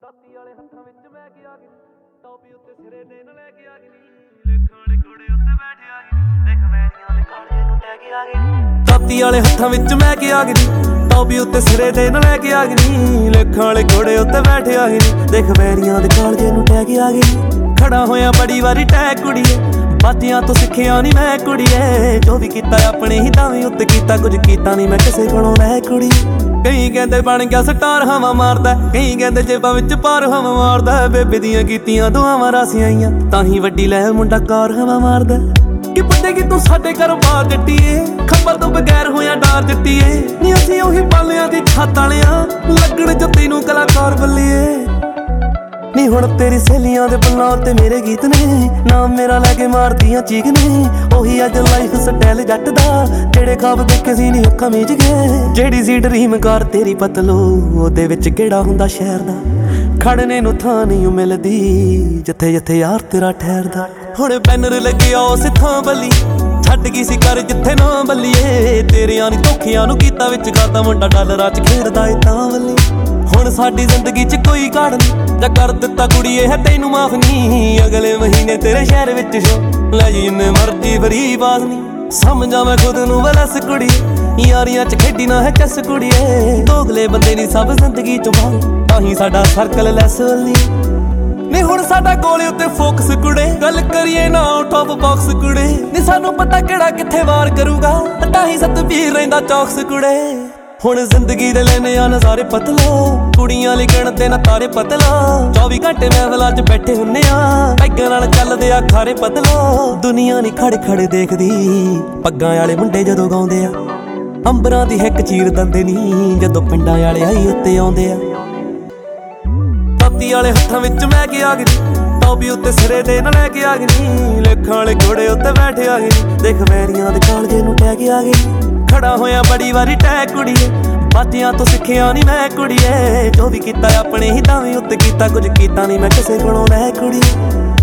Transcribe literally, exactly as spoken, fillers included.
ਦਾਤੀ ਵਾਲੇ ਹੱਥਾਂ ਵਿੱਚ ਮੈਂ ਕੀ ਆ ਗਈ, ਟੌਪੀ ਉੱਤੇ ਸਿਰੇ ਦੇ ਨਾ ਲੈ ਕੇ ਆ ਗਈ, ਲੇਖਾਂ ਵਾਲੇ ਘੋੜੇ ਉੱਤੇ ਬੈਠੇ ਆ ਗਈ, ਦੇਖ ਮੈਰੀਆਂ ਦੇ ਕਾਲਜੇ ਨੂੰ ਟੈ ਕੇ ਆ ਗਈ। ਦਾਤੀ ਵਾਲੇ ਹੱਥਾਂ ਵਿੱਚ ਮੈਂ ਕੀ ਆ ਗਈ, ਟੌਪੀ ਉੱਤੇ ਸਿਰੇ ਦੇ ਨਾ ਲੈ ਕੇ ਆ ਗਈ, ਲੇਖਾਂ ਵਾਲੇ ਘੋੜੇ ਉੱਤੇ ਬੈਠੇ ਆ ਗਈ, ਦੇਖ ਮੈਰੀਆਂ ਦੇ ਕਾਲਜੇ ਨੂੰ ਟੈ ਕੇ ਆ ਗਈ। ਖੜਾ ਹੋਇਆ ਬੜੀ ਵਾਰੀ ਟੈ ਕੁੜੀਏ, ਬਾਤੀਆਂ ਤੋਂ ਸਿੱਖਿਆ ਨੀ ਮੈਂ ਕੁੜੀਏ, ਜੋ ਵੀ ਕੀਤਾ ਆਪਣੇ ਹੀ ਦਾਵੇਂ ਉੱਤੇ ਕੀਤਾ, ਕੁਝ ਕੀਤਾ ਨੀ ਮੈਂ ਕਿਸੇ ਕੋਲੋਂ ਲੈ ਕੁੜੀ। ਕਈ ਕਹਿੰਦੇ ਬਣ ਗਿਆ ਸਟਾਰ ਹਵਾ ਮਾਰਦਾ, ਕਈ ਕਹਿੰਦੇ ਜੇਬਾਂ ਵਿੱਚ ਪਾਰ ਹਵਾ ਮਾਰਦਾ, ਬੇਬੇ ਦੀਆਂ ਕੀਤੀਆਂ ਦੁਆਵਾਂ ਰਾਸੀਆਂ ਆਈਆਂ, ਤਾਂ ਹੀ ਵੱਡੀ ਲੈ ਮੁੰਡਾ ਕਾਰ ਹਵਾ ਮਾਰਦਾ। ਕਿ ਪੁੱਛੇਗੀ ਤੂੰ ਸਾਡੇ ਘਰ ਬਾਹਰ ਜੱਟੀਏ, ਖੰਭਾਂ ਤੋਂ ਬਗੈਰ ਹੋਇਆ ਡਾਰ ਜੱਟੀਏ, ਨੀ ਅਸੀਂ ਉਹੀ ਬਾਲਿਆਂ ਦੀ ਛੱਤ ਵਾਲਿਆਂ, ਲੱਗਣ ਜੋ ਤੈਨੂੰ ਕਲਾਕਾਰ ਬੱਲੀਏ। ਨੀ ਹੁਣ ਤੇਰੀ ਸਹੇਲੀਆਂ ਦੇ ਬੱਲਾਂ ਉੱਤੇ ਮੇਰੇ ਗੀਤ ਨੇ, ਨਾਮ ਮੇਰਾ ਲੈ ਕੇ ਮਾਰਦੀਆਂ ਚੀਕ ਨੇ, ਉਹੀ ਅੱਜ ਲਾਈਫ ਸਟਾਈਲ ਜੱਟ ਦਾ, ਜਿਹੜੇ ਖਾਬ ਦੇਖੇ ਸੀ ਨੀ ਅੱਖਾਂ ਮੀਚ ਗਏ, ਜਿਹੜੀ ਸੀ ਡਰੀਮ ਕਾਰ ਤੇਰੀ ਪਤਲੋ, ਉਹਦੇ ਵਿੱਚ ਕਿਹੜਾ ਹੁੰਦਾ ਸ਼ਹਿਰ ਦਾ, ਖੜਨੇ ਨੂੰ ਥਾਂ ਨਹੀਂ ਮਿਲਦੀ ਜਿੱਥੇ ਜਿੱਥੇ ਯਾਰ ਤੇਰਾ ਠਹਿਰਦਾ। ਹੁਣ ਬੈਨਰ ਲੱਗਿਆ ਉਸ ਥਾਂ ਬੱਲੀ, ਛੱਡ ਗਈ ਸੀ ਘਰ ਜਿੱਥੇ ਨਾ ਬੱਲੀਏ, ਤੇਰਿਆਂ ਨੀ ਧੋਖਿਆਂ ਨੂੰ ਕੀਤਾ ਵਿੱਚ ਕਰਦਾ, ਮੁੰਡਾ ਡਾਲਰਾਂ ਚ ਖੇਡਦਾ ਏ ਤਾਂ ਬੱਲੀ। ਹੁਣ ਸਾਡੀ ਜ਼ਿੰਦਗੀ ਚ ਕੋਈ ਕਾੜ ਨੀ, ਜਾਂ ਕਰ ਦਿੱਤਾ ਕੁੜੀਏ ਹੈ ਤੈਨੂੰ ਮਾਫ ਨੀ, ਅਗਲੇ ਮਹੀਨੇ ਤੇਰੇ ਸ਼ਹਿਰ ਵਿੱਚ ਸ਼ੋ ਲੈ ਜੀ ਜਿੰਨੇ ਮਰਜ਼ੀ ਫਰੀ ਬਾਜ਼ ਨੀ, ਸਮਝਾਂ ਮੈਂ ਖੁਦ ਨੂੰ ਵਲਸ ਕੁੜੀ, ਯਾਰੀਆਂ ਚ ਖੇਡੀ ਨਾ ਹੈ ਚੱਸ ਕੁੜੀਏ, ਦੋਗਲੇ ਬੰਦੇ ਨੀ ਸਭ ਜ਼ਿੰਦਗੀ ਚੋਂ ਬਾਹਰ, ਤਾਂ ਹੀ ਸਾਡਾ ਸਰਕਲ ਲੈਸ ਨੀ। ਨੀ ਹੁਣ ਸਾਡਾ ਗੋਲੇ ਉੱਤੇ ਫੋਕਸ ਕੁੜੇ, ਗੱਲ ਕਰੀਏ ਨਾ ਟੌਪ ਬਾਕਸ ਕੁੜੇ, ਨੀ ਸਾਨੂੰ ਪਤਾ ਕਿਹੜਾ ਕਿੱਥੇ ਵਾਰ ਕਰੂਗਾ, ਤਾਂ ਹੀ ਸਤਬੀਰ ਰਹਿੰਦਾ ਚੌਕਸ ਕੁੜੇ। ਹੁਣ ਜ਼ਿੰਦਗੀ ਦੇ ਲੈਨੇ ਆ ਨਜ਼ਾਰੇ ਪਤਲੋ, ਕੁੜੀਆਂ ਲਈ ਗਿਣਦੇ ਨਾ ਤਾਰੇ ਪਤਲੋ, ਚੌਵੀ ਘੰਟੇ ਮਹਿਫਲਾਂ ਚ ਬੈਠੇ ਹੁੰਨੇ ਆ, ਪੈਗਾਂ ਨਾਲ ਚੱਲਦੇ ਆ ਖਾਰੇ ਪਤਲੋ, ਦੁਨੀਆ ਨੀ ਖੜ ਖੜ ਦੇਖਦੀ ਪੱਗਾਂ ਵਾਲੇ ਮੁੰਡੇ ਜਦੋਂ ਗਾਉਂਦੇ ਆ, ਅੰਬਰਾਂ ਦੀ ਹਿੱਕ ਚੀਰ ਦਿੰਦੇ ਨੀ ਜਦੋਂ ਪਿੰਡਾਂ ਵਾਲੇ ਆਈ ਉੱਤੇ ਆਉਂਦੇ ਆ। ਦਾਤੀ ਵਾਲੇ ਹੱਥਾਂ ਵਿੱਚ ਮੈਂ ਕੀ ਆ ਗਈ, ਟੌਪੀ ਉੱਤੇ ਸਿਰੇ ਦੇ ਨਾ ਲੈ ਕੇ ਆ ਗਈ, ਲੇਖਾਂ ਵਾਲੇ ਘੋੜੇ ਉੱਤੇ ਬੈਠੇ ਆ ਗਈ, ਦੇਖ ਮੈਰੀਆਂ ਦੇ ਕਾਲਜੇ ਨੂੰ ਟੈ ਕੇ ਆ ਗਈ। ਖੜਾ ਹੋਇਆ ਬੜੀ ਵਾਰੀ ਟੈ ਕੁੜੀਏ, ਬਾਤੀਆਂ ਤੋਂ ਸਿੱਖਿਆ ਨੀ ਮੈਂ ਕੁੜੀਏ, ਜੋ ਵੀ ਕੀਤਾ ਆਪਣੇ ਹੀ ਦਾਵੇਂ ਉੱਤੇ ਕੀਤਾ, ਕੁਝ ਕੀਤਾ ਨੀ ਮੈਂ ਕਿਸੇ ਕੋਲੋਂ ਲੈ ਕੁੜੀ।